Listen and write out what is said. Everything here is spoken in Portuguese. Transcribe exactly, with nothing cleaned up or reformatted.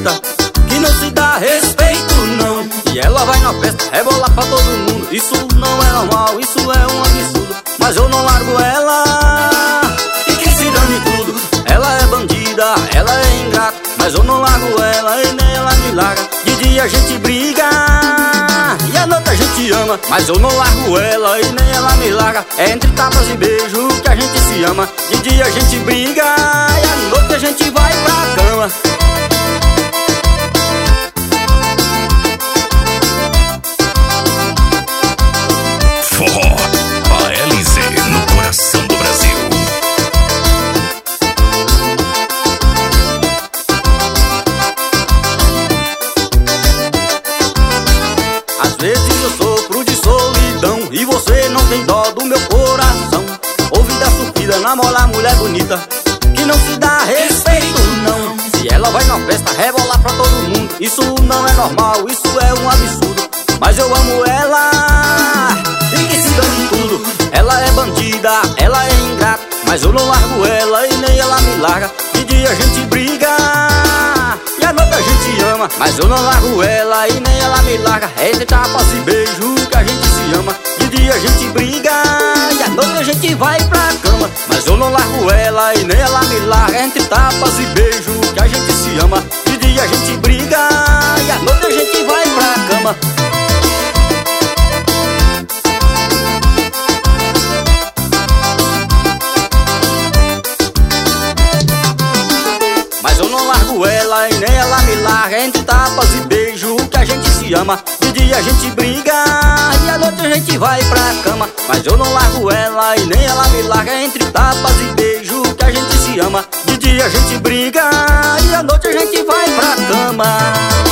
bonita, que não se dá respeito não. E ela vai na festa, rebola pra todo mundo. Isso não é normal, isso é um absurdo. Mas eu não largo ela, e que se dane tudo. Ela é bandida, ela é ingrata, mas eu não largo ela e nem ela me larga. De dia a gente briga e à noite a gente ama, mas eu não largo ela e nem ela me larga. É entre tapas e beijo que a gente se ama. De dia a gente briga e à noite a gente vai pra cama. Forró, a L Z no coração do Brasil. Às vezes eu sofro de solidão e você não tem dó do meu coração. Ouve da sofrida, namorar mulher bonita, que não se dá respeito não. Se ela vai na festa, rebolar pra todo mundo. Isso não é normal, isso é um absurdo. Mas eu amo ela, e que se dane tudo. Ela é bandida, ela é ingrata, mas eu não largo ela e nem ela me larga. De dia a gente briga e à noite a gente ama, mas eu não largo ela e nem ela me larga. É entre tapas e beijo que a gente se ama. De dia a gente briga e à noite a gente vai pra cama, mas eu não largo ela e nem ela me larga. É entre tapas e beijo que a gente se ama. De dia a gente briga e à noite a gente vai pra cama. Mas eu não largo ela e nem ela me larga. Entre tapas e beijo que a gente se ama. De dia a gente briga e à noite a gente vai pra cama, mas eu não largo ela e nem ela me larga. Entre tapas e beijo que a gente se ama. De dia a gente briga e à noite a gente vai pra cama.